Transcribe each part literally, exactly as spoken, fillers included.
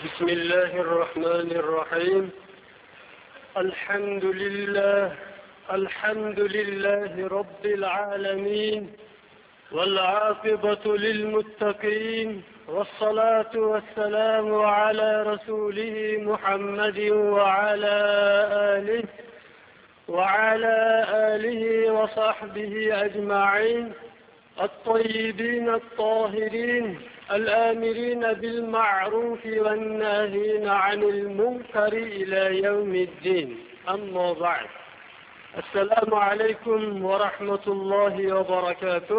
بسم الله الرحمن الرحيم. الحمد لله الحمد لله رب العالمين، والعاقبة للمتقين، والصلاة والسلام على رسوله محمد وعلى آله وعلى آله وصحبه أجمعين الطيبين الطاهرين الآمرين بالمعروف والناهين عن المنكر إلى يوم الدين. أما بعد، السلام عليكم ورحمة الله وبركاته.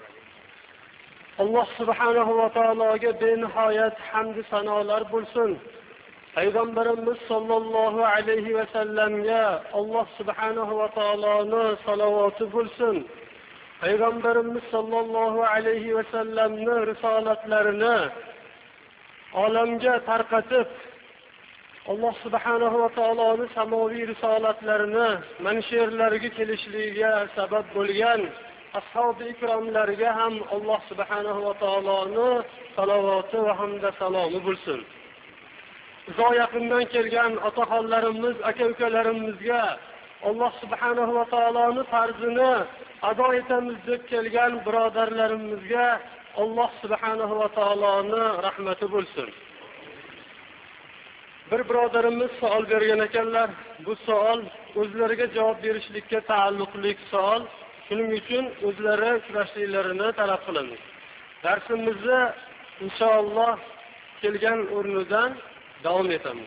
Allah subhanahu wa ta'alaga benihayat hamd sanolar bo'lsin. Payg'ambarimiz sollallohu alayhi va sallamga Allah subhanahu wa ta'alaning salovati bo'lsin. Payg'ambarimiz sollallohu alayhi va sallamning risolatlarini olamga tarqatib, Allah subhanahu va ta'alaning samoviy risolatlarini mansherlarga kelishligiga sabab bo'lgan ashab-i ikromlarga ham Allah subhanahu va ta'alaning salovati va hamda salomi bo'lsin. Uzoq yaqindan kelgan otaxonlarimiz, aka-ukalarimizga Allah subhanahu va ta'alaning farzini ado etamiz deb kelgan birodarlarimizga Allah subhanahu va ta'alaning rahmati bo'lsin. Bir birodarimiz savol bergan ekanlar. Bu savol o'zlariga javob berishlikka taalluqli savol. Shuning uchun o'zlari uchrashliklarini talab qilamiz. Darsimizni inshaalloh kelgan o'rnidan davom etamiz.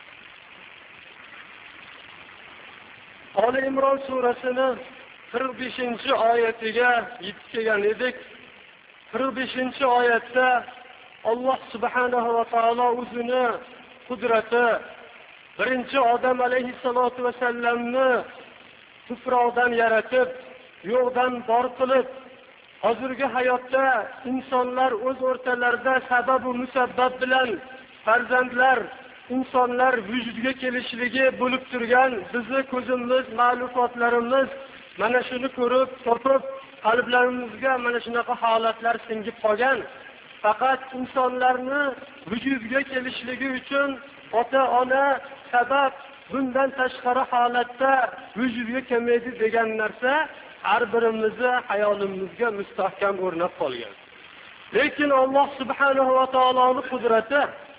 Ali Imron surasini qirq beshinchi oyatiga yetib kelgan edik. qirq beshinchi oyatda Allah subhanahu va taolo o'zini qudrati birinchi odam alayhissalatu vasallamni tuproqdan yaratib, yo'qdan bor qilib, hozirgi hayotda insonlar o'z o'rtalarida sabab va musabbab bilan farzandlar, insonlar vujudga kelishligi bo'lib turgan bizni ko'zimiz, ma'lumotlarimiz mana shuni ko'rib, topib, qalblarimizga mana shunaqa holatlar singib qolgan. Faqat insonlarni vujudga kelishligi uchun ota-ona sabab, bundan tashqari holatda vujudga kelmaydi degan narsa har birimizni hayolimizga mustahkam o'rnab qolgan. Lekin Alloh subhanahu va taoloning qudrati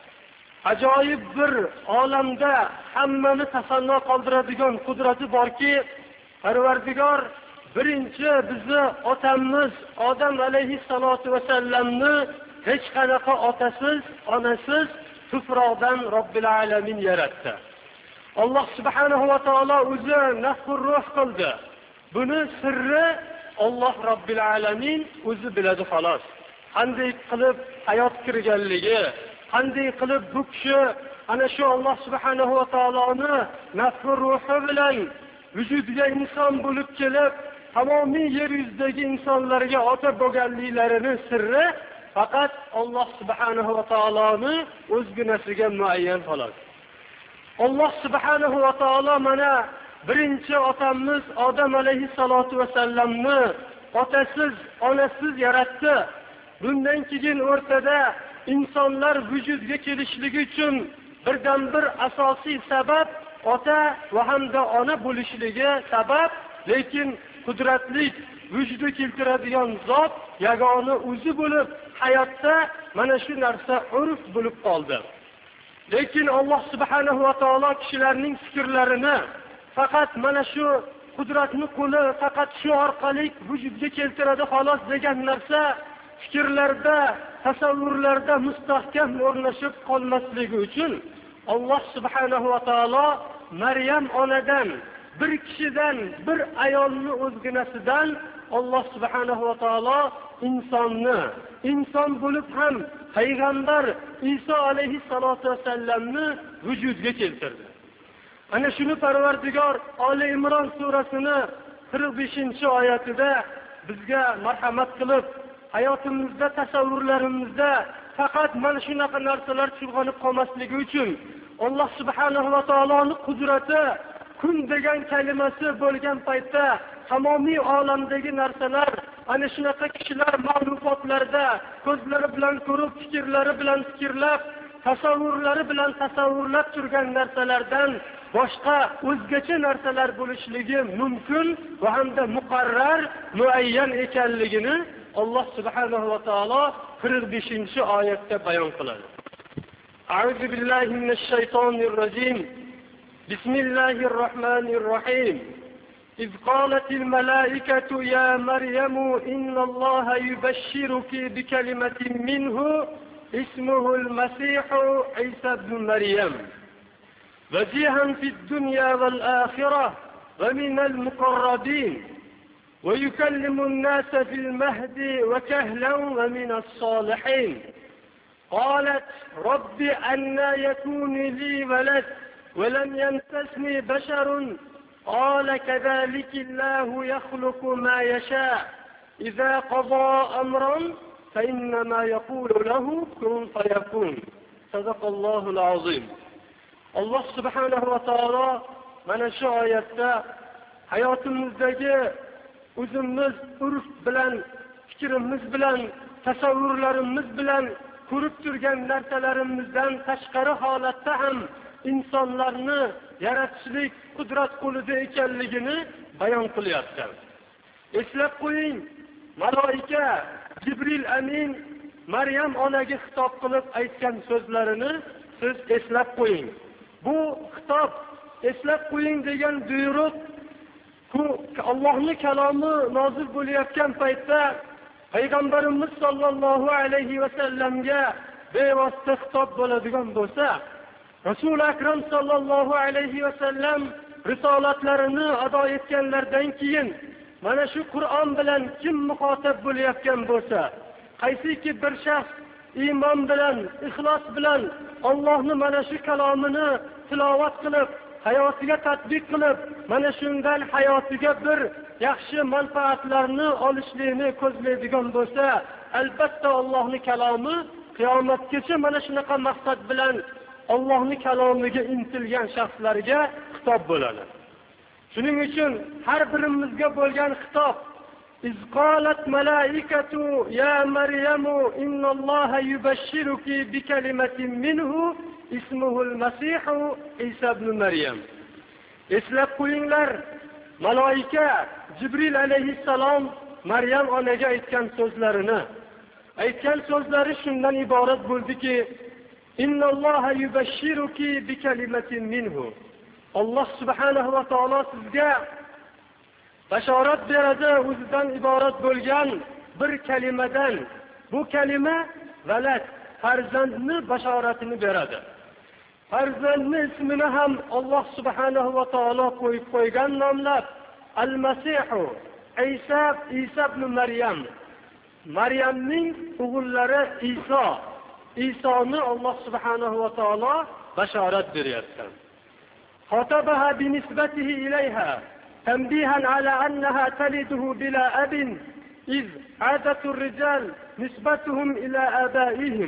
ajoyib bir olamda hammani tasanno qoldiradigan qudrati borki, Parvardigor birinchi bizni otamiz Odam alayhissalatu vasallamni hech qanaqa otasiz, onasiz tuproqdan Robbil alamin yaratdi. Alloh subhanahu va taolo o'zi nafxur ruh qildi. Buni sirri Alloh Robbil alamin o'zi biladi xolos. Qanday qilib hayot kirganligi, qanday qilib bu kishi ana shu Alloh subhanahu va taoloning nafxur ruhi bilan vujudga inson bo'lib kelib, tamomiy yer yuzidagi insonlarga ota bo'lganliklarini sirri faqat Alloh subhanahu va taoloning o'zginasiga muayyan xolos. Alloh subhanahu va taolo mana birinchi otamiz Odam alayhissalatu vasallamni otasiz, onasiz yaratdi. Bundan keyin o'rtada insonlar vujudga kelishligi uchun birdan bir asosiy sabab ota va hamda ona bo'lishligi sabab, lekin qudratli vujudga keltiradigan zot yagona o'zi bo'lib, hayotda mana shu narsa urf bo'lib qoldi. Lekin Alloh subhanahu va taolo kishilarning fikrlarini faqat mana shu qudratni qo'li faqat shu orqali vujudga keltiradi xolos degan narsa fikrlarda, tasavvurlarda mustahkam o'rnashib qolmasligi uchun Alloh subhanahu va taolo Maryam onadan, bir kishidan, bir ayolni o'zginasidan Alloh subhanahu va taolo insonni, inson bo'lib ham payg'ambar Iso alayhissalatu vasallamni vujudga keltirdi. Ana shuni Parvardigor Ali Imron surasini qirq beshinchi oyatida bizga marhamat qilib, hayotimizda, tasavvurlarimizda faqat mana shunaqa narsalar chulg'anib qolmasligi uchun Alloh subhanahu va taoloning qudrati kun degan kalimasi bo'lgan paytda tamomiy olamdagi narsalar ana shunaqa kishilar ma'lumotlarda ko'zlari bilan ko'rib, fikrlari bilan fikrlab, tasavvurlari bilan tasavvurlab turgan narsalardan boshqa o'zgacha narsalar bo'lishligi mumkin va hamda muqarrar, muayyan ekanligini Alloh subhanahu va taolo qirq beshinchi oyatda bayon qiladi. A'udhu billahi minash shaytonir rojim. Bismillahir rohmanir rohim. إذ قالت الملائكة يا مريم إن الله يبشرك بكلمة منه اسمه المسيح عيسى بن مريم وجيها في الدنيا والآخرة ومن المقربين ويكلم الناس في المهد وكهلا ومن الصالحين قالت رب أنى يكون لي ولد ولم يمسسني بشر قال كذلك الله يخلق ما يشاء إذا قضى أمرا فإنما يقول له كن فيكون. صدق الله العظيم. الله سبحانه وتعالى mana shu oyatda hayotimizdagi o'zimiz urf bilan, fikrimiz bilan, tasavvurlarimiz bilan ko'rib turgan narsalarimizdan tashqari holatda ham insonlarni yaratishlik qudrat qo'lida ekanligini bayon qilyapti. Eslab qo'ying, malaika Jibril amin Maryam onaga xitob qilib aytgan so'zlarini siz eslab qo'ying. Bu xitob eslab qo'ying degan buyruq bu Allohning kalomi nozil bo'layotgan paytda payg'ambarimiz sollallohu alayhi va sallamga bevosita xitob bo'ladigan bo'lsa, Rasul akram sallallohu alayhi va sallam risolatlarini ado etganlardan keyin mana shu Qur'on bilan kim muxotab bo'layotgan bo'lsa, qaysiki bir shaxs iymon bilan, ixlos bilan Allohning mana shu kalomini tilovat qilib, hayotiga tatbiq qilib, mana shundan hayotiga bir yaxshi manfaatlarni olishlikni ko'zlaydigan bo'lsa, albatta Allohning kalomi qiyomatgacha mana shunaqa maqsad bilan Allohning kalomiga intilgan shaxslarga xitob bo'ladi. Shuning uchun har birimizga bo'lgan xitob إذ قالت ملائكة يا مريم إن الله يبشرك بكلمة منه اسمه المسيح عيسى بن مريم. Eslab qo'yinglar, malaika Jibril alayhissalom Maryam onaga aytgan so'zlarini. Aytgan so'zlari shundan iborat bo'ldiki, Innalloha yubashshiruki bikalimatin minhu. Alloh subhanahu va taolo sizga bashorat beradi o'zidan iborat bo'lgan bir kalimadan. Bu kalima valad, farzandni bashoratini beradi. Farzandni ismini ham Alloh subhanahu va taolo qo'yib qo'ygan nomlab Al-Masihu, Isa, Isa ibn Maryam. Maryamning o'g'illari Iso. Isoni Alloh subhanahu va taolo bashorat beryapti. Xotabaha bi nisbatihi ilayha tanbihan ala annaha taliduhu bila abin iz adatu ar-rijal nisbatuhum ila abaihim.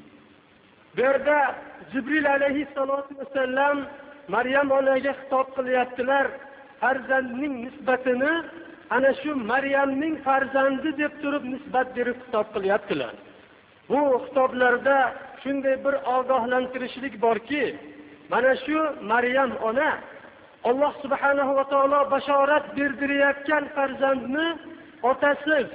Berda Jibril alayhissalatu vassallam Maryam onaga xitob qilyaptilar. Farzandning nisbatini ana shu Maryamning farzandi deb turib nisbat berib xitob qilyaptilar. Bu xitoblarda shunday bir ogohlantirishlik borki, mana shu Maryam ona Alloh subhanahu va taolo bashorat berdirayotgan farzandni otasiz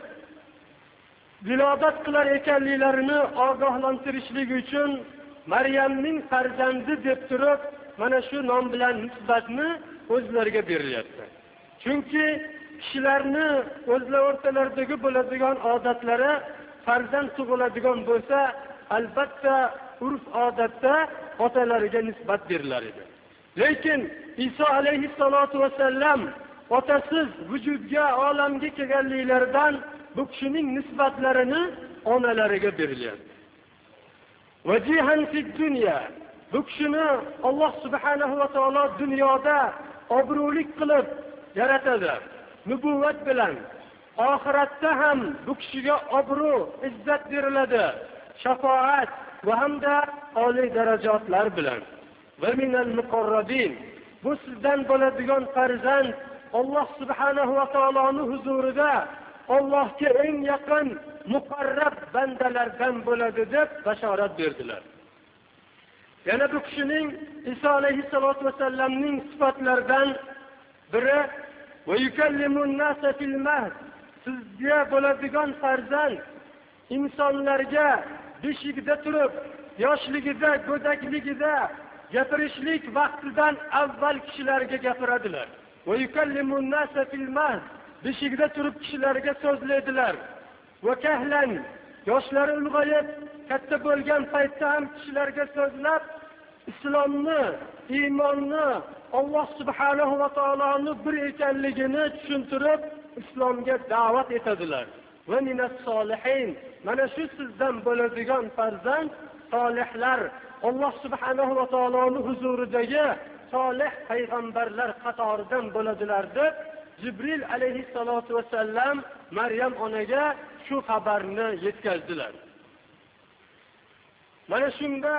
vilodat qilar ekanliklarini ogohlantirishlik uchun Maryamning farzandi deb turib mana shu nom bilan nisbatni o'zlariga berilyapti. Chunki kishilarni o'zlar o'rtalaridagi bo'ladigan odatlari farzand tug'iladigan bo'lsa, albatta urf odatda otalariga nisbat berilar edi. Lekin Iso alayhissalatu vasallam otasiz vujudga, olamga kelganliklaridan bu kishining nisbatlarini onalariga berilyapti. Vajihan fid dunya. Bu kishini Alloh subhanahu va taolo dunyoda obro'lik qilib yaratadi. Nubuvat bilan oxiratda ham bu kishiga obro', izzat beriladi. Shafoat va hamda oliy darajatlar bilan. Va minal muqarrabin. Bu sizdan bo'ladigan farzand Alloh subhanahu va taoloning huzurida Allohga eng yaqin muqarrab bandalardan bo'ladi deb bashorat berdilar. Yana bu kishining Iso alayhissalatu vasallamning sifatlaridan biri va yukallimun nasa fil mahd, sizga bo'ladigan farzand insonlarga beshigida turib, yoshligida, go'dakligida gapirishlik vaqtidan avval kishilarga gapiradilar. Va yukallimun nasa fil mahd, beshigida turib kishilarga so'zlaydilar. Va kahlan, yoshlari ulg'ayib katta bo'lgan paytda ham kishilarga so'zlab, islomni, iymonni, Alloh subhanahu va taoloning bir ekanligini tushuntirib, islomga da'vat etadilar. Va minas solihin, mana shu sizdan bo'ladigan farzand solihlar, Alloh subhanahu va taoloning huzuridagi solih payg'ambarlar qatoridan bo'ladilar deb Jibril alayhissalatu vasallam Maryam onaga shu xabarni yetkazdilar. Mana shunda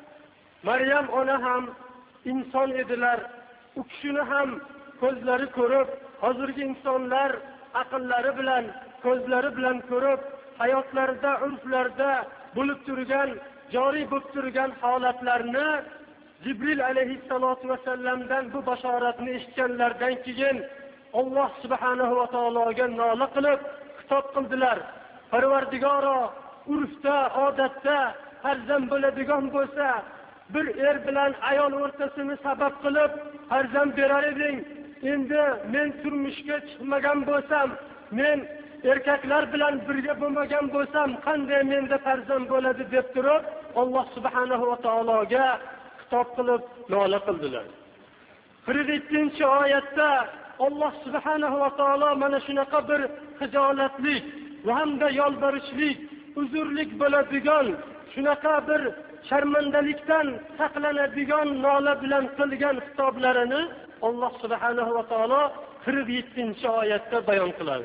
Maryam ona ham inson edilar. U kishini ham ko'zlari ko'rib, hozirgi insonlar aqllari bilan, ko'zlari bilan ko'rib, hayotlarida, urflarida bo'lib turgan, joriy bo'lib turgan holatlarni Jibril alayhissalatu vasallamdan bu bashoratni eshitganlardan keyin Alloh subhanahu va taologa nola qilib xitob qildilar. Parvardigoro, urfda, odatda farzand bo'ladigan bo'lsa, bir er bilan ayol o'rtasini sabab qilib farzand berar eding. Endi men turmushga chiqmagan bo'lsam, men erkaklar bilan birga bo'lmagan bo'lsam, qanday menda farzand bo'ladi deb turib, Alloh subhanahu va taologa xitob qilib nola qildilar. qirq yettinchi oyatda Alloh subhanahu va taolo mana shunaqa bir xijolatlik va hamda yolborishlik, uzrlik bo'ladigan, shunaqa bir sharmandalikdan saqlanadigan nola bilan qilgan xitoblarini Alloh subhanahu va taolo qirq yettinchi oyatda bayon qiladi.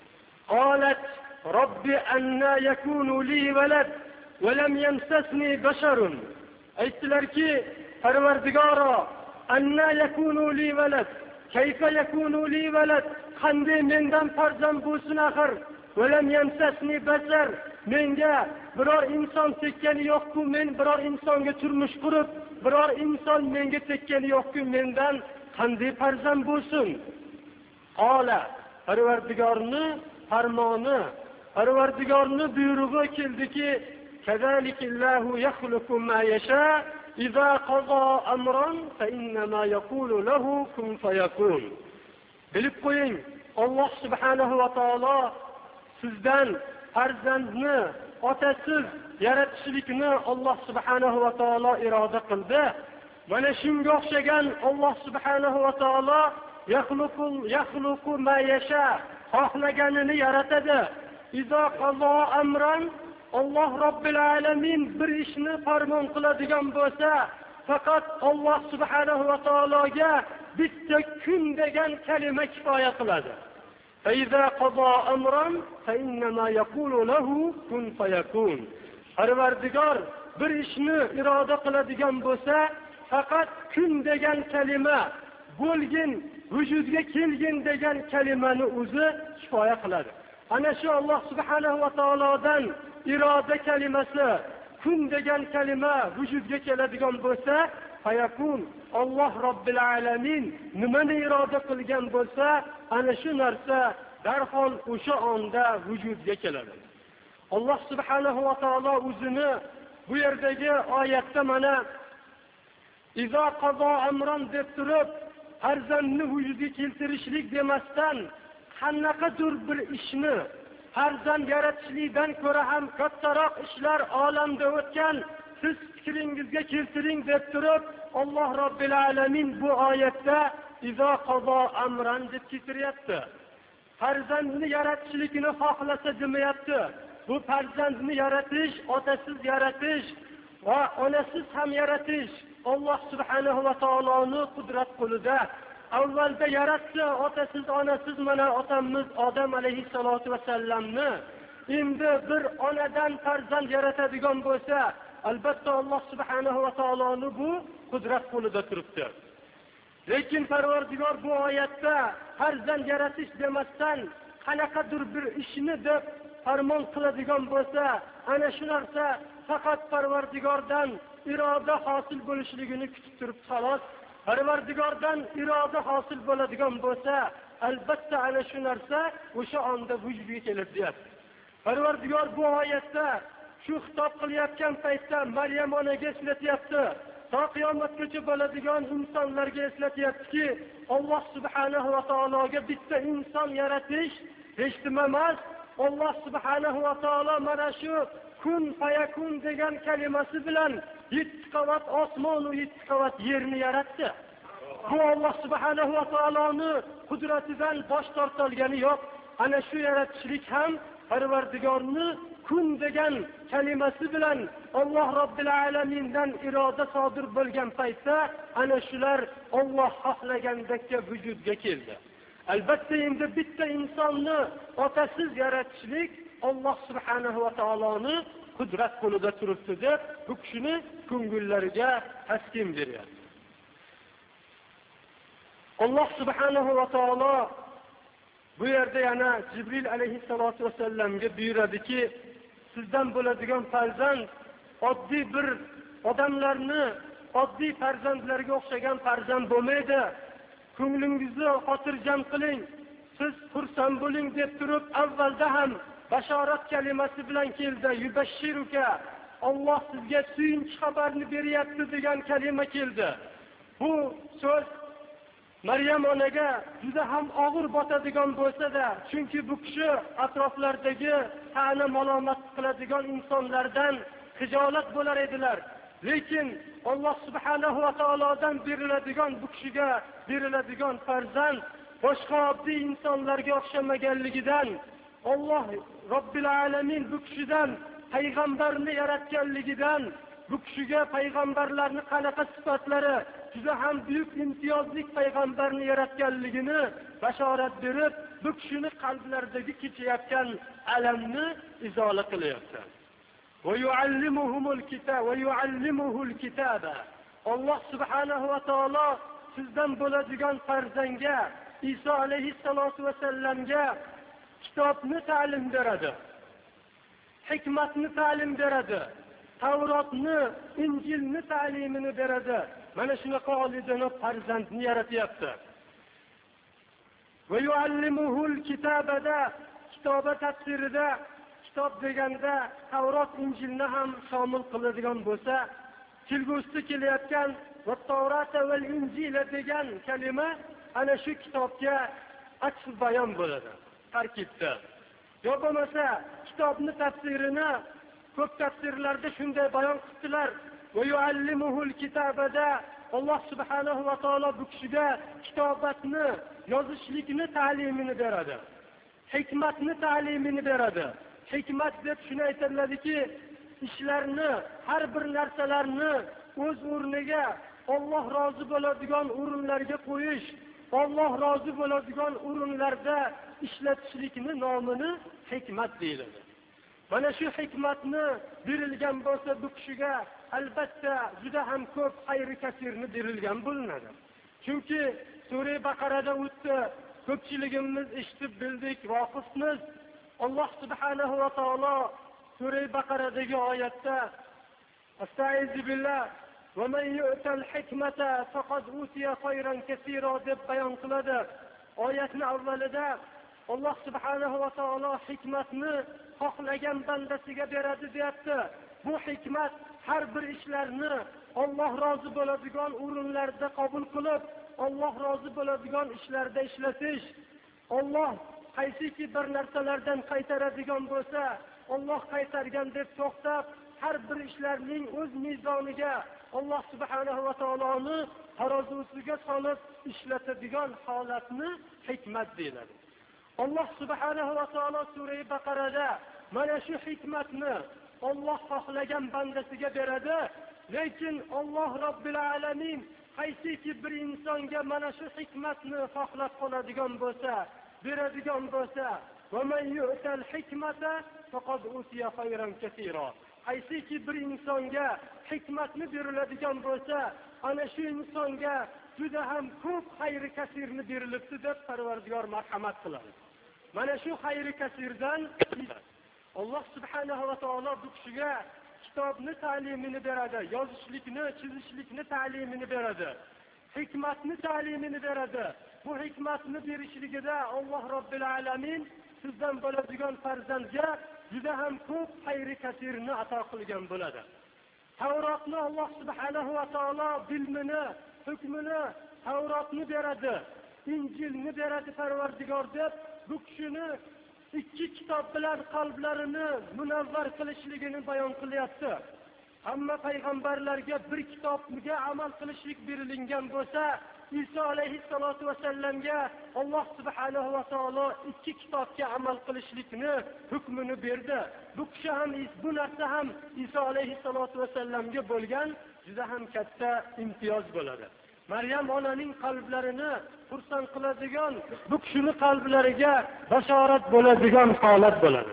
Qalat robbi anna yakunu li walad va lam yamsasni basharun. Aytdilarki, Parvardigoro, anna yakunu li walad, kayfa yakunu li walad, qanday mendan farzand bo'lsin axir? Va lam yamsasni bashar, menga biror inson tekkani yo'q-ku, men biror insonga turmush qurib, biror inson menga tekkani yo'q-ku, mendan qanday farzand bo'lsin? Qola, Parvardigorni farmoni, Parvardigorni buyrug'i keldiki, kazzalikillahu yakhluqu ma yasha, iza qaza amran fa innama yaqulu lahu kun fayakun. Bilib qo'ying, Alloh subhanahu va taolo sizdan farzandni otasiz yaratishlikni Alloh subhanahu va taolo iroda qildi. Mana shunga o'xshagan Alloh subhanahu va taolo yakhluqu yakhluqu ma yasha, xohlaganini yaratadi. Izo qazo amran, Alloh robbil alamin bir ishni farmon qiladigan bo'lsa, faqat Alloh subhanahu va taologa bitta kun degan kalima kifoya qiladi. فإذا قضى أمرا فإنما يقول له كن فيكون. Parvardigor bir ishni iroda qiladigan bo'lsa, faqat kun degan kalima, bo'lgin, vujudga kelgin degan kalimani o'zi kifoya qiladi. Ana shu Alloh subhanahu va taolodan iroda kalimasi, kun degan kalima vujudga keladigan bo'lsa, fayakun, Alloh robbil alamin nimani iroda qilgan bo'lsa, ana shu narsa darhol o'sha onda vujudga keladi. Alloh subhanahu va taolo o'zini bu yerdagi oyatda mana izo qazo amron deb turib, farzandni vujudga keltirishlik demasdan, qanaqadir bir ishni farzand yaratishlikdan ko'ra ham kattaroq ishlar olamda o'tgan, siz fikringizga keltiring deb turib, Alloh robbil alamin bu oyatda izo qazo amran deb keltiryapti. Farzandni yaratishlikni xohlasa demayapti. Bu farzandni yaratish, otasiz yaratish va onasiz ham yaratish Alloh subhanahu va taoloning qudrat qo'lida. Avvalda yaratdi, otasiz, onasiz, mana otamiz Odam alayhissalatu vasallamni. Endi bir onadan farzand yaratadigan bo'lsa, albatta Alloh subhanahu va taoloning bu qudrat qo'lida turibdi. Lekin Parvardigor bu oyatda farzand yaratish demasdan, qanaqadir bir ishni deb farmon qiladigan bo'lsa, ana shu narsa faqat Parvardigordan iroda hosil bo'lishligini kutib turib xolos. Parvardigordan iroda hosil bo'ladigan bo'lsa, albatta ana shu narsa o'sha onda vujudga kelib deyapti. Parvardigor bu oyatda shu xitob qilayotgan paytda Maryam onaga eslatyapti. Ta qiyomatgacha bo'ladigan insonlarga eslatyaptiki, Alloh subhanahu va taologa bitta inson yaratish hech nima emas. Alloh subhanahu va taolo mana shu kun fayakun degan kalimasi bilan yetti qavat osmon va yetti qavat yerni yaratdi. Bu Alloh subhanahu va taoloning qudratidan bosh tortilgani yo'q. Ana shu yaratishlik ham Parvardigorning kun degan kalimasi bilan Alloh Robbil alamindan iroda sodir bo'lgan paytda ana shular Alloh xohlagandekka vujudga keldi. Albatta endi bitta insonni otasiz yaratishlik Alloh subhanahu va taoloning qudrat qo'lida turibdi deb bu kishini ko'ngillariga taskin beryapti. Alloh subhanahu va taolo bu yerda yana Jibril alayhissalatu vasallamga buyuradiki, sizdan bo'ladigan farzand oddiy bir odamlarni oddiy farzandlarga o'xshagan farzand bo'lmaydi. Ko'nglingizni xotirjam qiling, siz xursand bo'ling deb turib avvalda ham bashorat kalimasi bilan keldi. Yubashshiruka, Alloh sizga suyunchi xabarni beryapti degan kalima keldi. Bu so'z Maryam onaga juda ham og'ir botadigan bo'lsa-da, chunki bu kishi atroflardagi ta'na malomat qiladigan insonlardan hijolat bo'lar edilar. Lekin Alloh subhanahu va taolodan beriladigan bu kishiga beriladigan farzand boshqa oddiy insonlarga o'xshamaganligidan, Alloh Robbil alamin bu kishidan payg'ambarni yaratganligidan, bu kishiga payg'ambarlarning qanaqa sifatlari, juda ham buyuk imtiyozli payg'ambarni yaratganligini bashorat berib, bu kishining qalblaridagi kechayotgan alamni izola qilyapti. Va yuallimuhumul kitaba va yuallimuhul kitaba. Alloh subhanahu va taolo sizdan bo'ladigan farzandga, Iso alayhissalatu vasallamga kitobni ta'lim beradi. Hikmatni ta'lim beradi. Tavrotni, Injilni ta'limini beradi. Mana shunaqa olidini farzandni yaratyapti. Va yuallimuhul kitabada, kitoba tafsirida kitob deganda Tavrot, Injilni ham shomil qiladigan bo'lsa, kelgusida kelayotgan va Tavrata va Injila degan kalima ana shu kitobga aks bayon bo'ladi. Tarkibda. Yo bo'lmasa kitobni tafsirini ko'p tafsirlarda shunday bayon qildilar. Va yuallimuhul kitabada Alloh subhanahu va taolo bu kishiga kitobatni, yozishlikni ta'limini beradi. Hikmatni ta'limini beradi. Hikmat deb shuni aytiladiki, ishlarni, har bir narsalarni o'z o'rniga Alloh rozi bo'ladigan o'rinlarga qo'yish, Alloh rozi bo'ladigan o'rinlarda ishlatishlikni nomini hikmat deyiladi. Mana shu hikmatni berilgan bo'lsa bu kishiga albatta juda ham ko'p xayri kasirni berilgan bo'linadi. Chunki Sura Baqarada o'tdi, ko'pchiligimiz eshitib bildik, voqifmiz. Alloh subhanahu va taolo Sura Baqaradagi oyatda Astaizu billah va man yu'tal hikmata faqad utiya khayran kaseera deb bayon qiladi. Oyatning avvalida Alloh subhanahu va taolo hikmatni xohlagan bandasiga beradi deyapti. Bu hikmat har bir ishlarni Alloh rozi bo'ladigan o'rinlarda qabul qilib, Alloh rozi bo'ladigan ishlarda ishlatish. Alloh qaysiki bir narsalardan qaytaradigan bo'lsa, Alloh qaytargan deb to'xtab, har bir ishlarning o'z mezoniga Alloh subhanahu va taoloning tarozusiga solib ishlatadigan holatni hikmat deyiladi. Alloh subhanahu va taolo Sura Baqarada mana shu hikmatni Alloh xohlagan bandasiga beradi. Lekin Alloh Robbil alamin qaysiki bir insonga mana shu hikmatni xohlab qoladigan bo'lsa, beradigan bo'lsa, va man yu'tal hikmata faqad utiya khayran kaseera. Qaysiki bir insonga hikmatni beriladigan bo'lsa, ana shu insonga juda ham ko'p xayri kasirni berilibdi deb Parvardigor marhamat qiladi. Mana shu xayri kasirdan Alloh subhanahu va taolo bu kishiga kitobni ta'limini beradi, yozishlikni, chizishlikni ta'limini beradi, hikmatni ta'limini beradi. Bu hikmatni berishligida Alloh Robbil alamin sizdan bo'ladigan farzandga juda ham ko'p xayri kasirni ato qilgan bo'ladi. Tavrotni Alloh subhanahu va taolo bilmini, hukmini, Tavrotni beradi, Injilni beradi Parvardigor deb bu kishini ikki kitob bilan qalblarini munavvar qilishligini bayon qilyapti. Hamma payg'ambarlarga bir kitobga amal qilishlik berilingan bo'lsa, Iso alayhissalatu vasallamga Alloh subhanahu va taolo ikki kitobga amal qilishlikni hukmini berdi. Bu kishi ham bu narsa ham Iso alayhissalatu vasallamga bo'lgan juda ham katta imtiyoz bo'ladi. Maryam onaning qalblarini xursand qiladigan, bu kishining qalblariga bashorat bo'ladigan holat bo'ladi.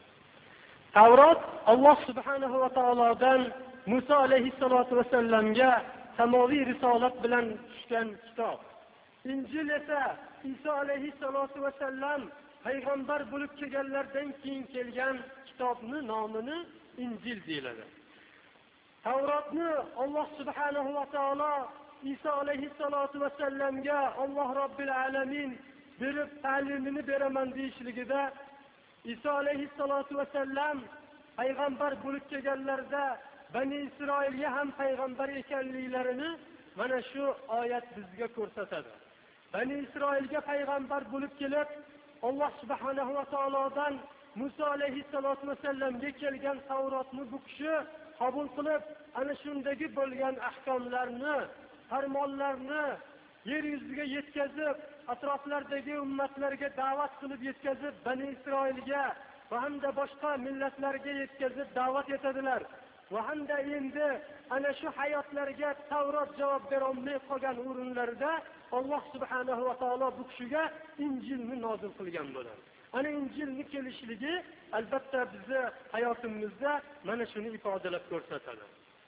Tavrot Alloh subhanahu va taolodan Musa alayhissalatu vasallamga samoviy risolat bilan tushgan kitob. Injil esa Iso alayhissalatu vasallam payg'ambar bo'lib kelganlardan keyin kelgan kitobni nomini Injil deyiladi. Tavrotni Alloh subhanahu va taolo Iso alayhissalatu vasallamga Alloh Robbil alamin berib ta'limini beraman deyishligida Iso alayhissalatu vasallam payg'ambar bo'lib kelganlarda Bani Isroilga ham payg'ambar ekanliklarini mana shu oyat bizga ko'rsatadi. Bani Isroilga payg'ambar bo'lib kelib, Alloh subhanahu va taolodan Musa alayhissalatu vasallamga kelgan Tavrotni bu kishi qabul qilib, ana shundagi bo'lgan ahkomlarni, farmonlarni yer yuziga yetkazib, atroflardagi ummatlarga da'vat qilib yetkazib, Bani Isroilga va hamda boshqa millatlarga yetkazib da'vat etadilar. Va hamda endi ana shu hayotlarga Tavrot javob bera olmay qolgan o'rinlarda Alloh subhanahu va taolo bu kishiga Injilni nozil qilgan bo'ladi. Ana Injilni kelishligi albatta bizni hayotimizda mana shuni ifodalab ko'rsatadi.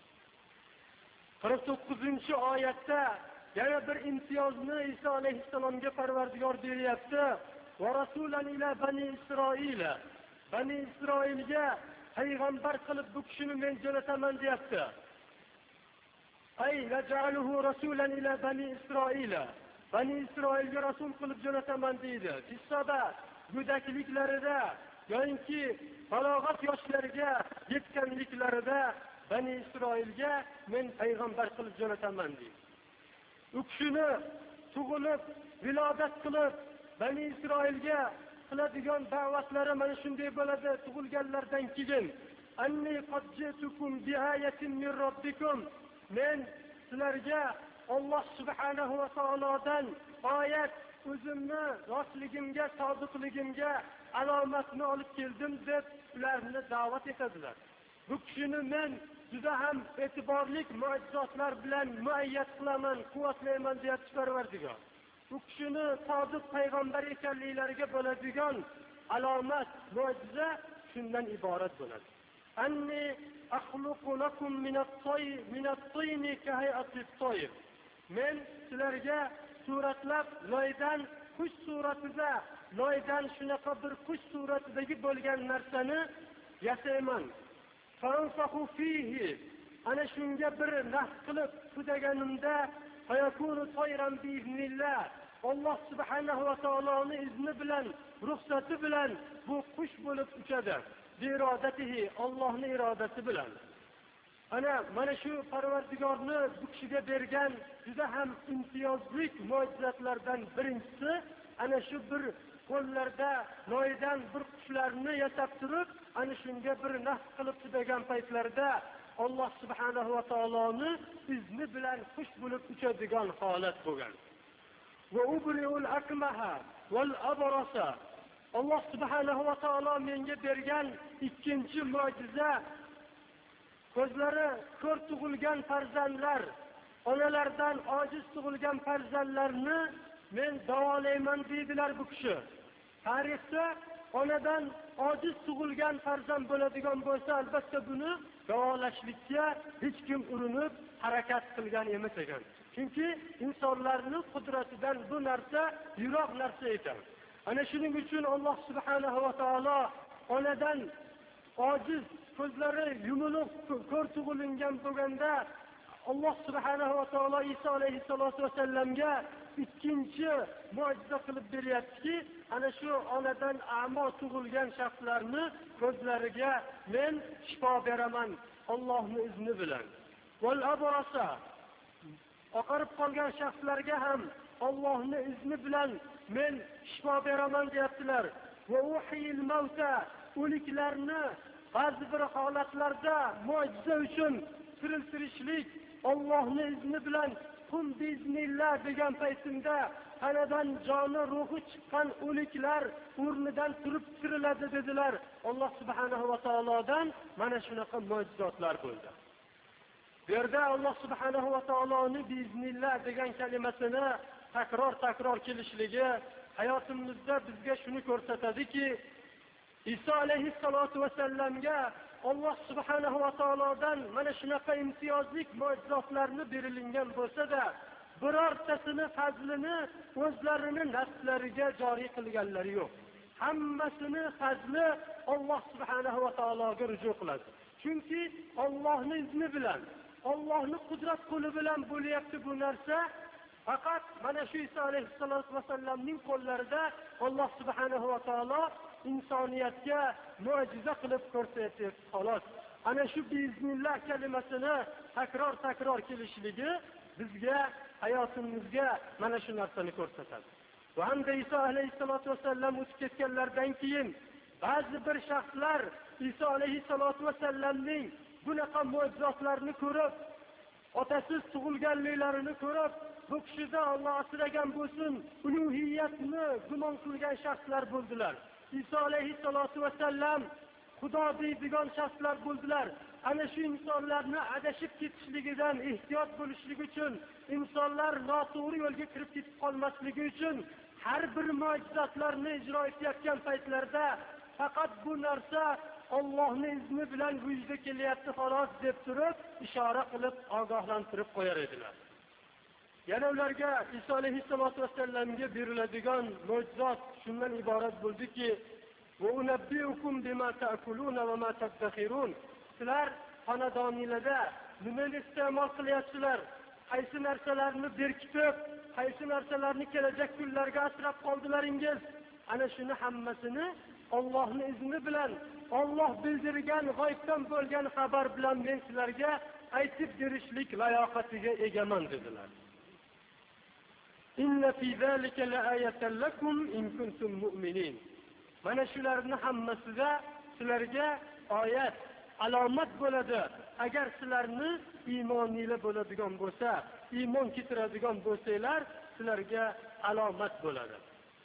qirq to'qqizinchi oyatda yana bir imtiyozni Iso alayhissalomga Parvardigor beryapti. Va rasulan ila bani Isroila. Bani Isroilga payg'ambar qilib bu kishini men jo'nataman deyapti. Ay naj'aluhu rasulan ila bani Isroila. Bani Isroilga rasul qilib jo'nataman deydi. Qissada go'dakliklarida yoki balog'at yoshlariga yetganliklarida Bani Isroilga men payg'ambar qilib jo'nataman deydi. U kishini tug'ilib, vilodat qilib Bani Isroilga qiladigan da'vatlari mana shunday bo'ladi. Tug'ilganlardan keyin anni qad jitukum bi ayatin min robbikum, men sizlarga Alloh subhanahu va taolodan oyat, o'zimni rostligimga, sodiqligimga alomatni olib keldim deb ularni da'vat etadilar. Bu kishini men juda ham e'tiborli mo'jizotlar bilan muayyad qilaman, quvvatlayman deyapti Parvardigor. Bu kishini sodiq payg'ambar ekanliklariga bo'ladigan alomat, mo'jiza shundan iborat bo'ladi. Anni akhluqu lakum min at-tayr min at-tayni ka hay'ati at-tayr. Men sizlarga suratlab loydan qush suratida, loydan shunaqa bir qush suratidagi bo'lgan narsani yasayman. Fansahu fihi, ana shunga bir nafs qilib tudaganimda fayakunu tayran biiznillah, Alloh subhanahu va taoloning izni bilan, ruxsati bilan bu qush bo'lib uchadi. Irodatihi, Allohning irodasi bilan. Ana mana shu Parvardigorni bu kishiga bergan juda ham imtiyozli mo'jizatlardan birinchisi ana shu bir qo'llarda loydan bir qushlarni yasab turib, ana shunga bir nafs qilib tudagan paytlarda Alloh subhanahu va taoloning izni bilan qush bo'lib uchadigan holat bo'lgan. Va ubriul akmaha val abrasa. Alloh subhanahu va taolo menga bergan ikkinchi mo'jiza, ko'zlari ko'r tug'ilgan farzandlar, onalardan ojiz tug'ilgan farzandlarni men davolayman deydilar bu kishi. Tarixda onadan ojiz tug'ilgan farzand bo'ladigan bo'lsa, albatta buni davolashlikka hech kim urinib harakat qilgan emas ekan. Chunki insonlarning qudratidan bu narsa yiroq narsa ekan. Ana shuning uchun Alloh subhanahu va taolo onadan ojiz ko'zlari yumuluq ko'r tug'ilingan bo'lganda Alloh subhanahu va taolo Iso alayhissalatu vasallamga ikkinchi mo'jiza qilib beryaptiki, ana shu onadan a'mo tug'ilgan shaxslarni ko'zlariga men shifo beraman Allohning izni bilan. Val abrasa oqarib qolgan shaxslarga ham Allohning izni bilan men shifo beraman deyaptilar. Va uhiyil mauta o'liklarni ba'zi bir holatlarda mo'jiza uchun tiriltirishlik Allohning izni bilan qum biznillah degan paytimda tanadan joni ruhi chiqqan o'liklar o'rnidan turib tiriladi dedilar. Alloh subhanahu va taolodan mana shunaqa mo'jizotlar bo'ldi. Bu yerda Alloh subhanahu va taoloning biznillah degan kalimasini takror takror kelishligi hayotimizda bizga shuni ko'rsatadiki, Iso alayhissalatu vasallamga Alloh subhanahu va taolodan mana shunaqa imtiyozli mo'jizotlarni berilgan bo'lsa-da, birortasini fazlini o'zlarining nafslariga joriy qilganlari yo'q. Hammasini fazli Alloh subhanahu va taologa ruju qiladi. Chunki Allohning izni bilan, Allohning qudrat qo'li bilan bo'lyapti bu narsa. Faqat mana shu Iso alayhissalatu vasallamning qo'llarida Alloh subhanahu va taolo insoniyatga mo'jiza qilib ko'rsatyapti, xolos. Ana shu biznillah kalimasini takror takror kelishligi bizga hayotimizga mana shu narsani ko'rsatadi. Va hamda Iso alayhissalatu vasallam o'tib ketganlardan keyin ba'zi bir shaxslar Iso alayhissalatu vasallamning bunaqa mo'jizotlarni ko'rib, otasiz tug'ilganliklarini ko'rib, bu kishida Alloh asragan bo'lsin, uluhiyatni gumon qilgan shaxslar bo'ldilar. Iso alayhissalatu vasallam Xudo deydigan shaxslar bo'ldilar. Ana shu insonlarni adashib ketishligidan ehtiyot bo'lishlik uchun, insonlar noto'g'ri yo'lga kirib ketib qolmasligi uchun har bir mo'jizotlarni ijro etayotgan paytlarda faqat bu narsa Allohning izni bilan vujudga kelyapti xolos deb turib, ishora qilib ogohlantirib qo'yar edilar. Yana ularga Iso alayhissalatu vasallamga beriladigan mo'jizot shundan iborat bo'ldiki, "Va unabbiukum bima ta'kuluna va ma tadkhirun." Sizlar xonadoningizda nimani iste'mol qilyapsizlar? Qaysi narsalarni berkitib, qaysi narsalarni kelajak kunlarga asrab qoldilaringiz? Ana shuni hammasini Allohning izni bilan, Alloh bildirgan g'oybdan bo'lgan xabar bilan men sizlarga aytib berishlik layoqatiga egaman dedilar. Inna fi zalika la'ayatan lakum in kuntum mu'minin. Mana shularning hammasida sizlarga oyat, alomat bo'ladi. Agar sizlarni iymoninglar bo'ladigan bo'lsa, iymon keltiradigan bo'lsanglar, sizlarga alomat bo'ladi.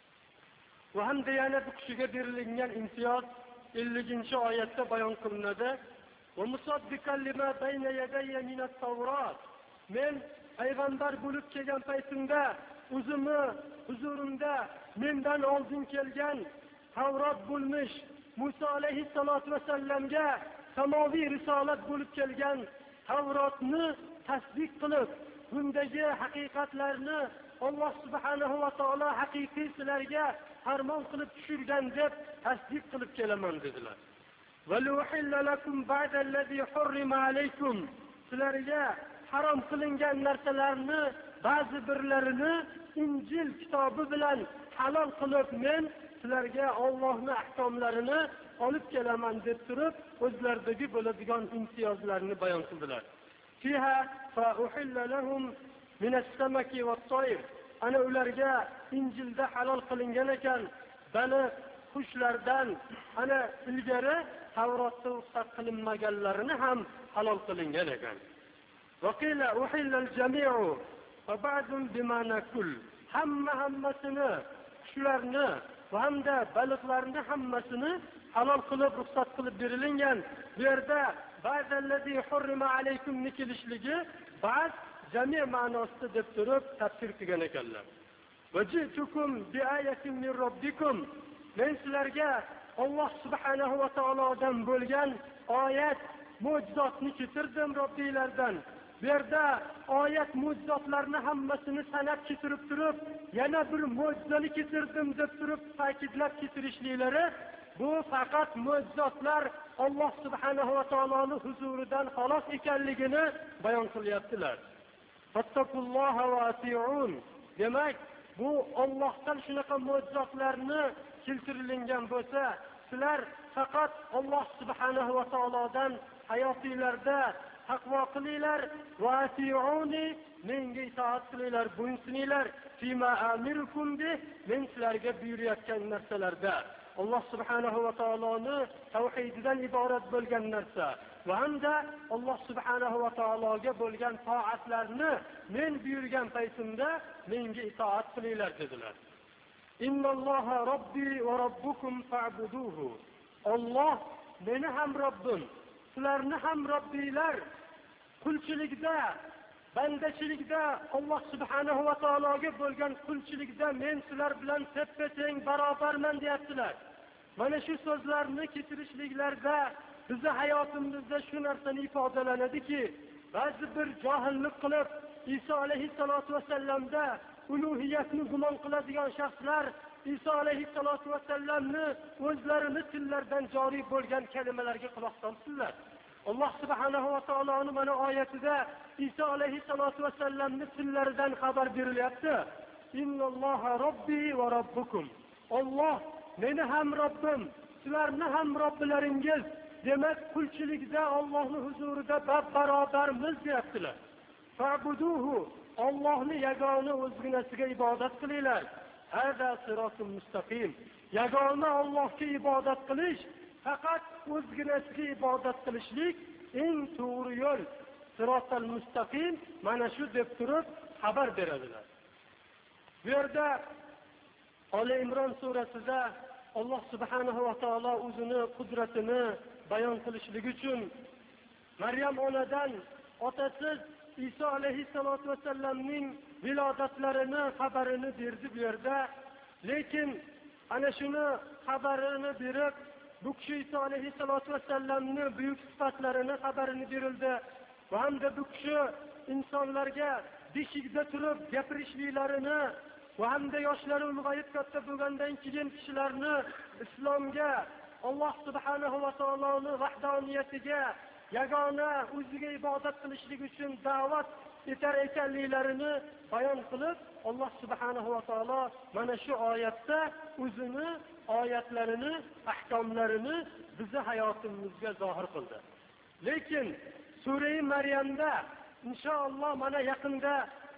Va hamda yana bu kishiga berilgan imtiyoz ellinchi oyatda bayon qilinadi. Va musaddiqan lima bayna yadayya min at-Tawrat. Men payg'ambar bo'lib kelgan paytimda o'zimni huzurimda mendan oldin kelgan Tavrot bo'lmish Musa alayhissalatu vasallamga samoviy risolat bo'lib kelgan Tavrotni tasdiq qilib, bundagi haqiqatlarni Alloh subhanahu va taolo haqiqiy sizlarga farmon qilib tushirgan deb tasdiq qilib kelaman dedilar. Va luhilla lakum ba'da allazi hurrima alaykum. Sizlarga harom qilingan narsalarni ba'zi birlarini Injil kitobi bilan halol qilib men sizlarga Allohning ahkomlarini olib kelaman deb turib, o'zlaridagi bo'ladigan imtiyozlarni bayon qildilar. Fiha fa uhilla lahum min as-samaki wat-tayr. Ana ularga Injilda halol qilingan ekan, baliq, qushlardan ana ilgari Tavrotda ruxsat qilinmaganlarini ham halol qilingan ekan. Va qila uhilla al-jami'u va ba'dun bima nakul. Hamma hammasini qushlarni va hamda baliqlarni hammasini halol qilib ruxsat qilib berilgan. Bu yerda ba'dallazi hurrima alaykum nikilishligi ba'd jami' ma'nosida deb turib tafsir qilgan ekanlar. Vajitukum bi ayatin min robbikum. Men sizlarga Alloh subhanahu va taolodan bo'lgan oyat, mo'jizotni keltirdim Robbinglardan. Bu yerda oyat mo'jizotlarni hammasini sanab keltirib turib, yana bir mo'jizani keltirdim deb turib ta'kidlab keltirishliklari bu faqat mo'jizotlar Alloh subhanahu va taoloning huzuridan xolos ekanligini bayon qilyaptilar. Fattaqulloha va ati'un. Demak, bu Allohdan shunaqa mo'jizotlarni keltirilgan bo'lsa, sizlar faqat Alloh subhanahu va taolodan hayotinglarda taqvo qilinglar va ati'uni, menga itoat qilinglar, bo'ysuninglar, fima amirukum bi, men sizlarga buyurayotgan narsalarda. Alloh subhanahu va taoloni tavhididan iborat bo'lgan narsa va hamda Alloh subhanahu va taologa bo'lgan toatlarni men buyurgan paytimda menga itoat qilinglar dedilar. Innalloha robbi va robbukum fa'buduhu. Alloh meni ham Robbim, sizlarni ham Robbinglar. Qulchilikda, bandachilikda Alloh subhanahu va taologa bo'lgan qulchilikda men sizlar bilan teppa-teng barobarman deyaptilar. Mana shu so'zlarni keltirishliklarda bizning hayotimizda shu narsani ifodalanadiki, ba'zi bir johillik qilib Iso alayhissalatu vasallamda uluhiyatni gumon qiladigan shaxslar Iso alayhissalatu vasallamni o'zlarini tillaridan joriy bo'lgan kalimalarga quloq solsinlar. Alloh subhanahu va taoloning mana oyatida Iso alayhissalatu vasallamni tillaridan xabar berilyapti. Innalloha robbi va robbukum. Alloh meni ham Robbim, sizlarni ham Robbilaringiz. Demak, qulchilikda Allohning huzurida barobarmiz deyaptilar. Fa'buduhu. Allohni yagona o'zginasiga ibodat qilinglar. Hada siratul mustaqim. Yagona Allohga ibodat qilish, faqat o'zginasiga ibodat qilishlik eng to'g'ri yo'l. Siratul mustaqim mana shu deb turib xabar beradilar. Bu yerda Ali Imron surasida Alloh subhanahu va taolo o'zini qudratini bayon qilishlik uchun Maryam onadan otasiz Iso alayhissalatu vasallamning vilodatlarini xabarini berdi bu yerda. Lekin ana shuni xabarini berib, bu kishi Iso alayhissalatu vasallamning buyuk sifatlarini xabarini berildi. Va hamda bu kishi insonlarga beshikda turib gapirishliklarini va hamda yoshlari ulg'ayib katta bo'lgandan keyin kishilarni islomga, Alloh subhanahu va taoloning vahdoniyatiga, yagona o'ziga ibodat qilishlik uchun da'vat etar ekanliklarini bayon qilib, Alloh subhanahu va taolo mana shu oyatda o'zini oyatlarini, ahkomlarini bizning hayotimizga zohir qildi. Lekin sura-i Maryamda inshaalloh mana yaqinda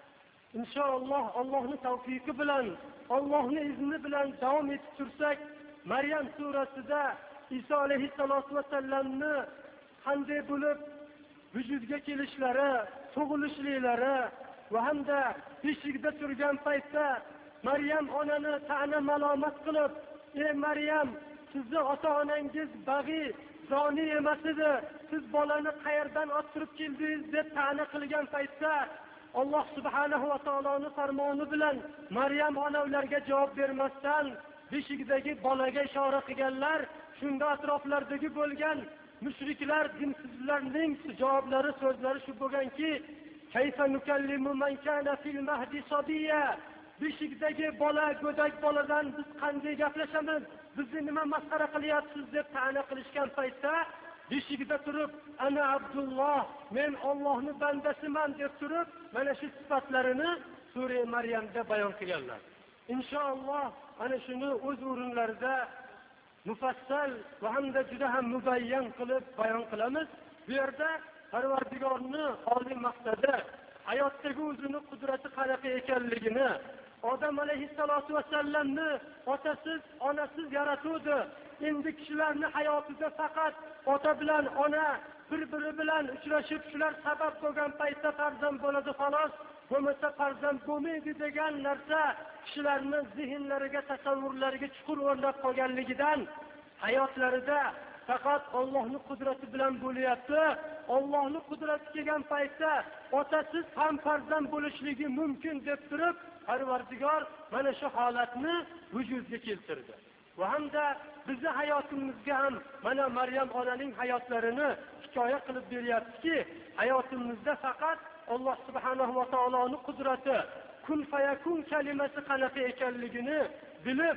inshaalloh Allohning tavfiqi bilan, Allohning izni bilan davom etib tursak, Maryam surasida Iso alayhissalatu vasallamni qanday bo'lib vujudga kelishlari, tug'ilishliklari va hamda beshikda turgan paytda Maryam onani ta'na malomat qilib, "Ey Maryam, sizni ota-onangiz bag'iy, zoni emas edi. Siz bolani qayerdan olib turib keldingiz?" deb ta'na qilgan paytda Alloh subhanahu va taoloning farmoni bilan Maryam ona ularga javob bermasdan beshikdagi bolaga ishora qilganlar. Shunda atroflardagi bo'lgan mushriklar, dinsizlarning javoblari, so'zlari shu bo'lganki, "Kayfa nukallimu man kana fil mahdi sabiya?" Beshikdagi bola, go'dak boladan biz qanday gaplashamiz? Bizni nima masxara qilyapsiz deb ta'na qilishgan paytda beshikda turib, "Ana Abdulloh, men Allohning bandasiman" deb turib, mana shu sifatlarini sura Maryamda bayon qilganlar. Inshaalloh ana shuni o'z o'rinlarida mufassal va hamda juda ham mubayyan qilib bayon qilamiz. Bu yerda Parvardigorning oliy maqsadi hayotdagi o'zini qudrati qanaqa ekanligini, Odam alayhissalatu vasallamni otasiz, onasiz yaratuvdi. Endi kishilarni hayotida faqat ota bilan ona bir-biri bilan uchrashib, shular sabab bo'lgan paytda farzand bo'ladi xolos, bo'lmasa farzand bo'lmaydi degan narsa kishilarning zihnlariga, tasavvurlariga chuqur o'rnab qolganligidan hayotlarida faqat Allohning qudrati bilan bo'lyapti. Allohning qudrati kelgan paytda otasiz ham farzand bo'lishligi mumkin deb turib, Parvardigor mana shu holatni vujudga keltirdi. Va hamda bizning hayotimizga ham mana Maryam onaning hayotlarini hikoya qilib beryaptiki, hayotimizda faqat Alloh subhanahu va taoloning qudrati, kun fayakun kalimasi qanaqa ekanligini bilib,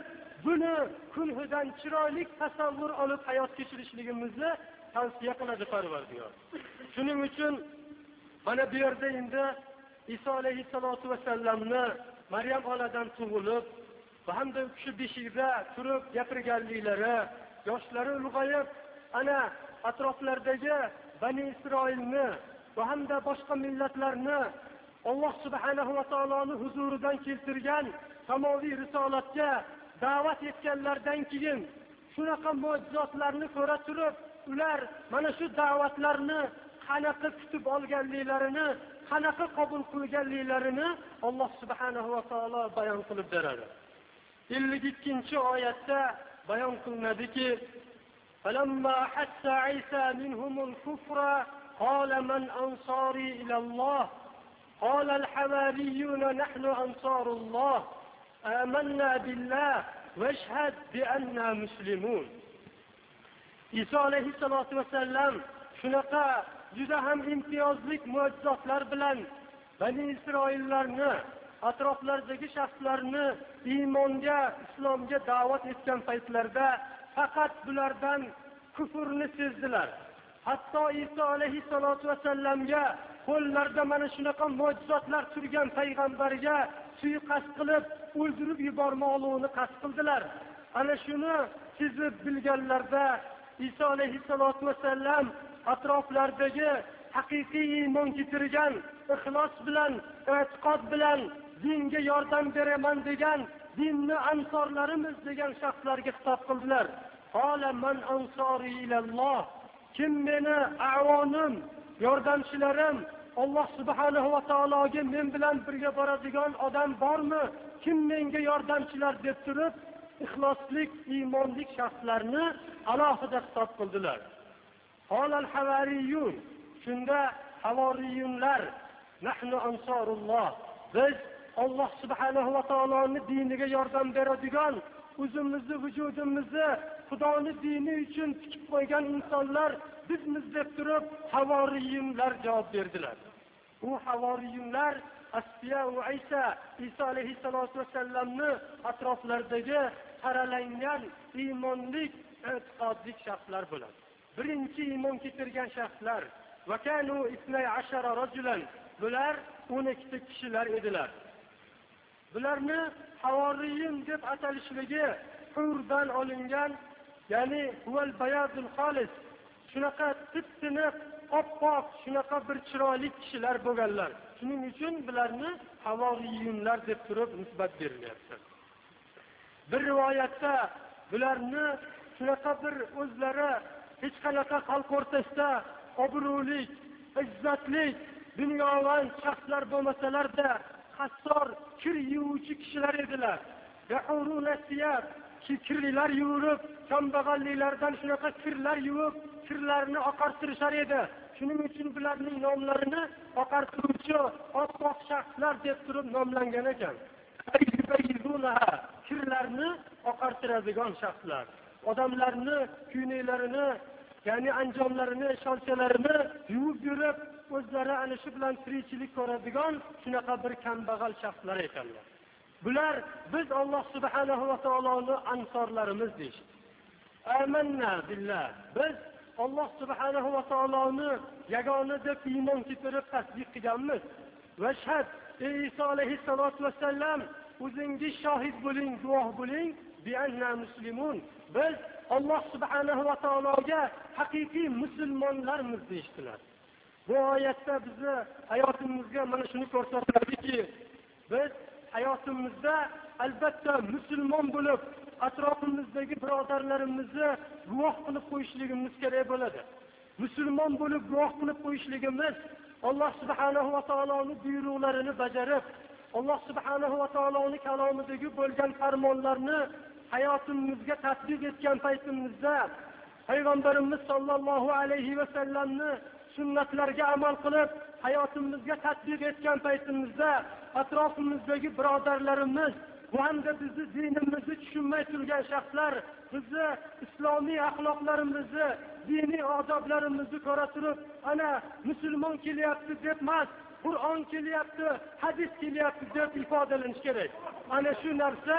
buni kunhidan chiroyli tasavvur olib hayot kechirishligimizni tavsiya qiladi Parvardigor. Shuning uchun mana bu yerda endi Iso alayhissalatu vasallamni Maryam onadan tug'ilib, va hamda u kishi beshikda turib gapirganliklari, yoshlari ulg'ayib, ana atroflardagi Bani Isroilni va hamda boshqa millatlarni Alloh subhanahu va taoloning huzuridan keltirgan samoviy risolatga da'vat etganlardan keyin shunaqa mo'jizotlarni ko'ra turib, ular mana shu da'vatlarni qanaqa kutib olganliklarini, qanaqa qabul qilganliklarini Alloh subhanahu va taolo bayon qilib beradi. ellik ikkinchi oyatda bayon qilinadiki: "Falamma hatta Isa minhumul kufra qala man ansari ila Allah qala al-hawariyun nahnu ansarullah amanna billah washhad bi anna muslimun." Iso alayhissalatu vasallam shunaqa juda ham imtiyozli mo'jizotlar bilan Bani Isroillarni, atroflardagi shaxslarni iymonga, islomga da'vat etgan paytlarda faqat bulardan kufrni sezdilar. Hatto Iso alayhissalatu vasallamga qo'llarida mana shunaqa mo'jizotlar turgan payg'ambarga suiqasd qilib, o'ldirib yubormoqligini qasd qildilar. Ana shuni sezib bilganlarda Iso alayhissalatu vasallam atroflardagi haqiqiy iymon keltirgan, ixlos bilan, e'tiqod bilan dinga yordam beraman degan, dinni ansorlarimiz degan shaxslarga xitob qildilar. Qala man ansori ilalloh. Kim meni a'vonim, yordamchilarim, Alloh subhanahu va taologa men bilan birga boradigan odam bormi? Kim menga yordamchilar deb turib, ixloslik, iymonlik shaxslarni alohida xitob qildilar. Qolal havariyun. Shunda havoriyunlar nahnu ansarulloh. Biz Alloh subhanahu va taoloning diniga yordam beradigan, o'zimizni, vujudimizni Xudoning dini uchun tikib qo'ygan insonlar bizmiz deb turib havoriyunlar javob berdilar. Bu havoriyunlar Asfiya va Isa, Iso alayhissalatu vasallamni atroflaridagi saralangan iymonlik, e'tiqodlik shaxslar bo'ladi. Birinchi iymon keltirgan shaxslar va kanu isnay ashara rajulan. Bular o'n ikkita kishilar edilar. Bularni havoriyun deb atalishligi hurdan olingan, ya'ni huval bayadul xolis. Shunaqa tip-tiniq, oppoq, shunaqa bir chiroyli kishilar bo'lganlar. Shuning uchun bularni havoriyunlar deb turib nisbat berilyapti. Bir rivoyatda bularni shunaqa bir o'zlari hech qanaqa xalq o'rtasida obro'lik, izzatlik, dunyovan shaxslar bo'lmasalar-da, qassor, kir yuvuvchi kishilar edilar. Yahuruna siyab, kirlilar yuvib, kambag'alliklardan shunaqa kirlar yuvib, kirlarni oqartirishar edi. Shuning uchun bularning nomlarini oqartiruvchi, oppoq shaxslar deb turib nomlangan ekan. Kirlarni oqartiradigan shaxslar. Odamlarni kuyneklarini, ya'ni anjomlarini, sholchalarini yuvib yurib, o'zlari ana shu bilan tirikchilik ko'radigan shunaqa bir kambag'al shaxslar ekanlar. Bular biz Alloh subhanahu va taoloning ansorlarimiz deydi. Amanna billah. Biz Alloh subhanahu va taoloni yagona deb iymon keltirib tasdiq qilganmiz. Vashhad, ey Iso alayhissalatu vasallam, o'zingiz shohid bo'ling, guvoh bo'ling, bi anna muslimun. Biz Alloh subhanahu va taologa haqiqiy musulmonlarmiz deyishdilar. Bu oyatda bizni hayotimizga mana shuni ko'rsatadiki, biz hayotimizda albatta musulmon bo'lib, atrofimizdagi birodarlarimizni guvoh qilib qo'yishligimiz kerak bo'ladi. Musulmon bo'lib guvoh qilib qo'yishligimiz Alloh subhanahu va taoloning buyruqlarini bajarib, Alloh subhanahu va taoloning kalomidagi bo'lgan farmonlarni hayotimizga tatbiq etgan paytimizda payg'ambarimiz sollallohu alayhi va sallamni sunnatlarga amal qilib hayotimizga tatbiq etgan paytimizda atrofimizdagi birodarlarimiz va hamda bizni dinimizni tushunmay turgan shaxslar bizni islomiy axloqlarimizni, diniy odoblarimizni ko'ra turib, ana musulmon kelyapti deb emas, Qur'on kelyapti, hadis kelyapti deb ifodalanish kerak. Ana shu narsa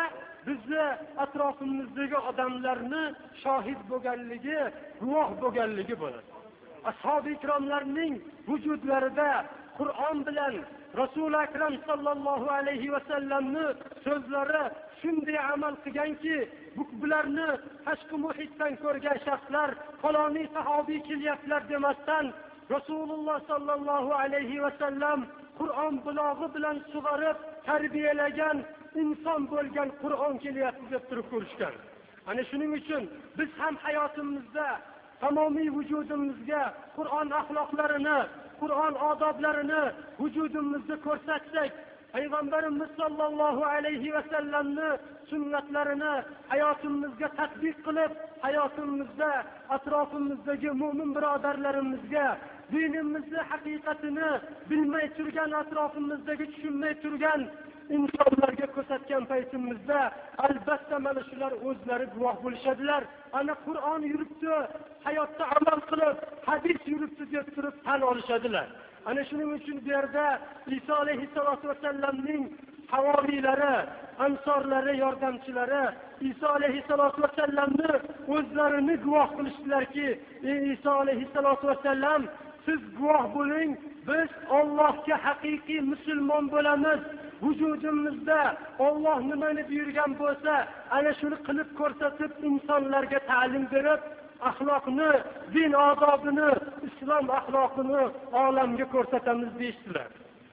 bizni atrofimizdagi odamlarni shohid bo'lganligi, guvoh bo'lganligi bo'ladi. Ashabi ikromlarning vujudlarida Qur'on bilan Rasul akram sallallohu alayhi va sallamni so'zlari shunday amal qilganki, bularni tashqi muhitdan ko'rgan shaxslar faloniy sahobiy kelyaptilar demasdan Rasululloh sallallohu alayhi va sallam Qur'on bulog'i bilan sug'orib tarbiyalagan inson bo'lgan Qur'on kelyapti deb turib ko'rishgan. Ana shuning uchun biz ham hayotimizda tamomiy vujudimizga Qur'on axloqlarini, Qur'on odoblarini vujudimizda ko'rsatsak, Payg'ambarimiz sollallohu alayhi va sallamni sunnatlarini hayotimizga tatbiq qilib, hayotimizda atrofimizdagi mu'min birodarlarimizga dinimizni haqiqatini bilmay turgan, atrofimizdagi tushunmay turgan insonlarga ko'rsatgan paytimizda albatta mana shular o'zlari guvoh bo'lishadilar. Ana Qur'on yuribdi, hayotda amal qilib, hadis yuribdi deb turib tan olishadilar. Ana shuning uchun bu yerda Iso alayhissalatu vasallamning havoriylari, ansorlari, yordamchilari Iso alayhissalatu vasallamni o'zlarini guvoh qilishdilarki, ey Iso alayhissalatu vasallam, siz guvoh bo'ling, biz Allohga haqiqiy musulmon bo'lamiz. Vujudimizda Alloh nimani buyurgan bo'lsa, ana shuni qilib ko'rsatib, insonlarga ta'lim berib, axloqni, din odobini, islom axloqini olamga ko'rsatamiz deyishdilar.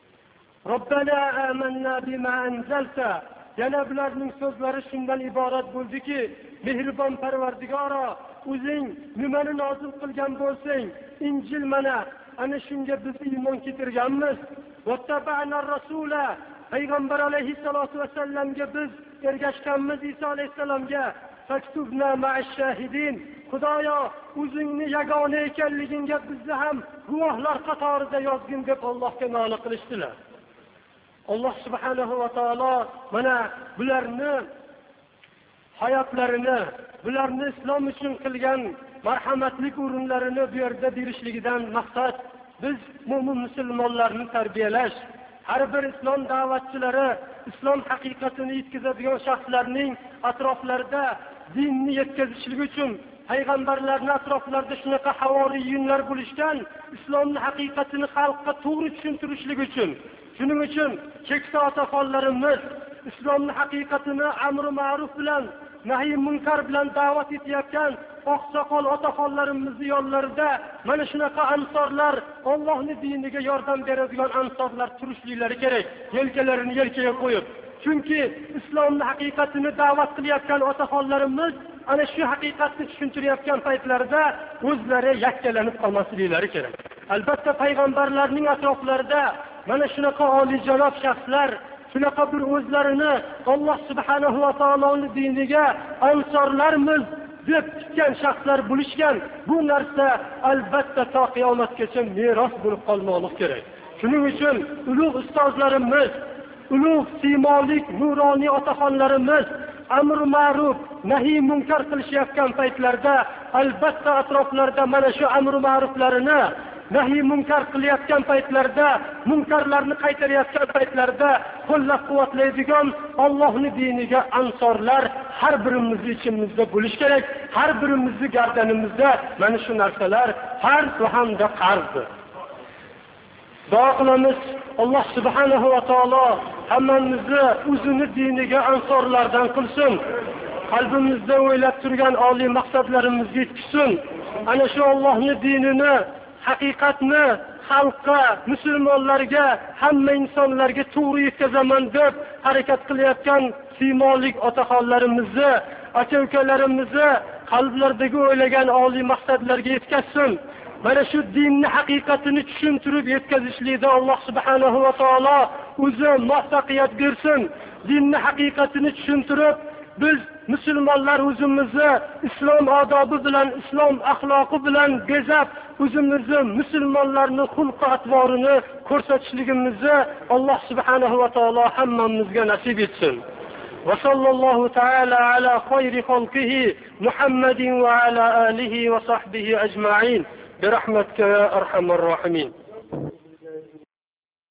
Robbana amanna bima anzalta. Yana bularning so'zlari shundan iborat bo'ldiki, mehribon Parvardigoro, o'zing nimani nozil qilgan bo'lsang, Injil mana ana shunga biz iymon keltirganmiz. Vattaba'na rasula, Payg'ambar alayhissalatu vasallamga biz ergashganmiz, Iso alayhissalomga. Faktubna ma'ash-shahidin. Xudoyo, o'zingni yagona ekanligingga bizni ham guvohlar qatorida yozgin deb Allohga nola qilishdilar. Alloh subhanahu va taolo mana bularni hayotlarini, bularni islom uchun qilgan marhamatlik o'rinlarini bu yerda berishligidan maqsad biz mu'min musulmonlarni tarbiyalash, har bir islom da'vatchilari, islom haqiqatini yetkazadigan shaxslarning atroflarida dinni yetkazishlik uchun payg'ambarlarning atroflarida shunaqa havoriyinlar bo'lishgan, islomning haqiqatini xalqqa to'g'ri tushuntirishlik uchun. Shuning uchun keksa otaxonlarimiz islomning haqiqatini amr ma'ruf bilan, nahiy munkar bilan da'vat etayotgan oqsoqol otaxonlarimizni yo'llarida mana shunaqa ansorlar, Allohning diniga yordam beradigan ansorlar turishliklari kerak, yelkalarini yelkaga qo'yib. Chunki islomning haqiqatini da'vat qilayotgan otaxonlarimiz ana shu haqiqatni tushuntirayotgan paytlarida o'zlari yakkalanib qolmasliklari kerak. Albatta payg'ambarlarning atroflarida mana shunaqa oliyjanob shaxslar, shunaqa bir o'zlarini Alloh subhanahu va taoloning diniga ansorlarmiz deb tutgan shaxslar bo'lishgan. Bu narsa albatta to qiyomatgacha meros bo'lib qolmoqligi kerak. Shuning uchun ulug' ustozlarimiz, ulug' siymolik nuroniy otaxonlarimiz amr ma'ruf, nahiy munkar qilishayotgan paytlarda albatta atroflarda mana shu amr ma'ruflarini, nahiy munkar qilayotgan paytlarda, munkarlarni qaytarayotgan paytlarda qo'llab-quvvatlaydigan Allohning diniga ansorlar har birimiz ichimizda bo'lish kerak. Har birimizni gardanimizda mana shu narsalar farz va hamda qarzdir. Duo qilamiz, Alloh subhanahu va taolo hammamizni o'zini diniga ansorlardan qilsin. Qalbimizda o'ylab turgan oliy maqsadlarimizga yetkazsin. Ana shu Allohning dinini, haqiqatni xalqqa, musulmonlarga, hamma insonlarga to'g'ri yetkazaman deb harakat qilayotgan siymolik otaxonlarimizni, aka-ukalarimizni qalblaridagi o'ylagan oliy maqsadlarga yetkazsin. Mana shu dinni haqiqatini tushuntirib yetkazishlikda Alloh subhanahu va taolo o'zi muvaffaqiyat bersin. Dinni haqiqatini tushuntirib biz musulmonlar o'zimizni islom odobi bilan, islom axloqi bilan bezab, o'zimizni musulmonlarning xulq atvorini ko'rsatishligimizni Alloh subhanahu va taolo hammamizga nasib etsin. Va sallallohu ta'ala ala khayri xalqihi Muhammadin va ala alihi va sahbihi ajma'in. برحمتك يا أرحم الراحمين.